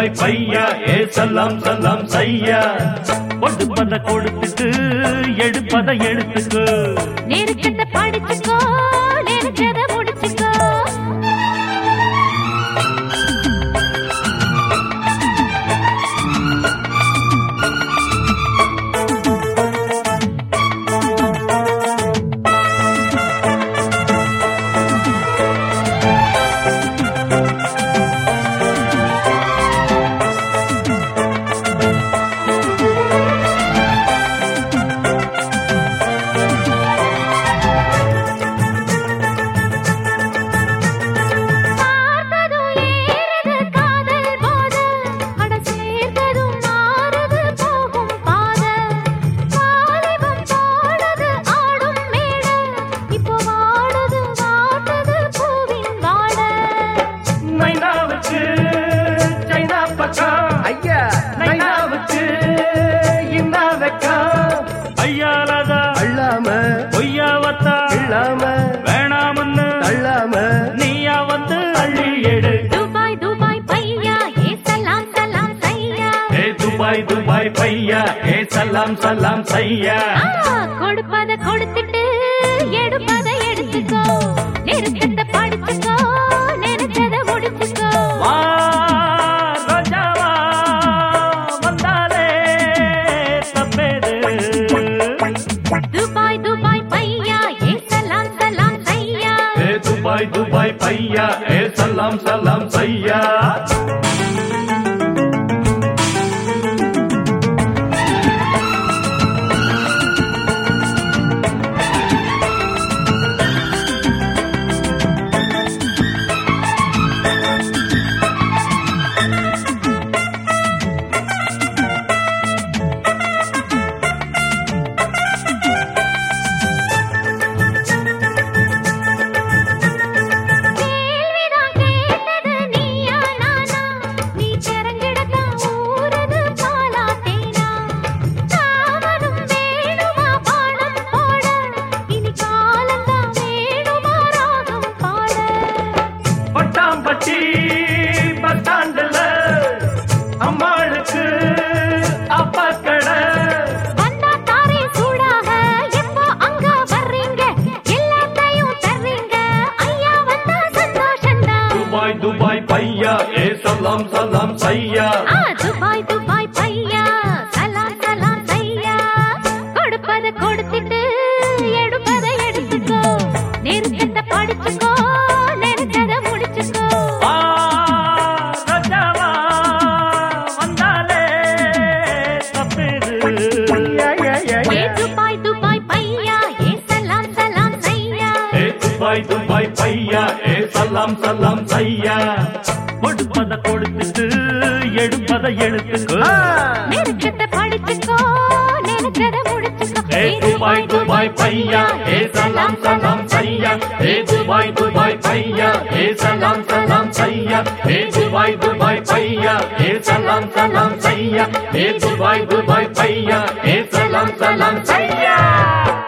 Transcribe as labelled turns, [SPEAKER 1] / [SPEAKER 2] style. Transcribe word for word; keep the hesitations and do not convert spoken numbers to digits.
[SPEAKER 1] Dubai பையா ஏ சலாம் சலாம் சையா கொடுப்பத கொடுத்துட்டு எடுப்பத எடுத்துக்கோ
[SPEAKER 2] நெருக்கத்தை படிச்சுக்கோ நெருக்கத முடிச்சுக்கோ
[SPEAKER 1] வேணாமன்னு தள்ளாம நீயா வந்து அள்ளி எடு
[SPEAKER 2] துபாய் துபாய் பையா ஏ சலாம் சலாம் சையா
[SPEAKER 1] ஏ துபாய் துபாய் பையா ஏ சலாம் சலாம் சையா
[SPEAKER 2] கொடுப்பத கொடுத்துட்டு எடுப்பத எடுத்துக்கோ நெருக்கத்தை படிச்சுக்கோ நினைச்சத முடிச்சுக்கோ
[SPEAKER 1] வா ரோஜாவா வந்தாலே தப்பேது
[SPEAKER 2] துபாய் துபாய் பையா ஏ சலாம் சலாம் சையா
[SPEAKER 1] ஏ துபாய் துபாய் பையா ஏ சலாம் சலாம் சையா அம்மாளுக்கு அப்பா கடை
[SPEAKER 2] வந்தா தாரே சூடாக எப்போ அங்க வர்றீங்க எல்லாத்தையும் தர்றீங்க ஐயா வந்தா சந்தோஷம்தான்
[SPEAKER 1] துபாய் துபாய் பையா ஏ சலாம் சலாம் சையா
[SPEAKER 2] ஆ துபாய் துபாய் பையா சலாம் சலாம் சையா கொடுப்பத கொடுத்துட்டு எடுப்பத எடுத்துக்கோ நெருக்கத்தை படிச்சுக்கோ நினைச்சத முடிச்சுக்கோ துபாய் துபாய் பையா ஏ சலாம் சலாம் சையா
[SPEAKER 1] ஏ துபாய் துபாய் பையா ஏ சலாம் சலாம் சையா கொடுப்பத கொடுத்துட்டு எடுப்பத எடுத்துக்கோ
[SPEAKER 2] நெருக்கத்தை படிச்சுக்கோ நினைச்சத முடிச்சுக்கோ
[SPEAKER 1] ஏ துபாய் துபாய் பையா ஏ சலாம் சலாம் சையா ஏ துபாய் துபாய் பையா ஏ சலாம் சலாம் சையா ஏ துபாய் துபாய் பையா ஏ சலாம் சலாம் சையா ஏ துபாய் துபாய் பையா ஏ சலாம் சலாம் சையா